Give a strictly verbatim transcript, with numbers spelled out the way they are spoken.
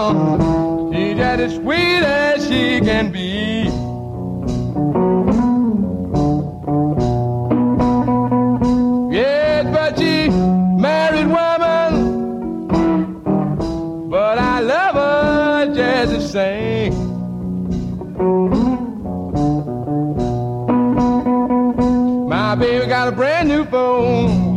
down. She's just as sweet as she can be. Yes, but she married woman, but I love her just the same. My baby got a brand new phone.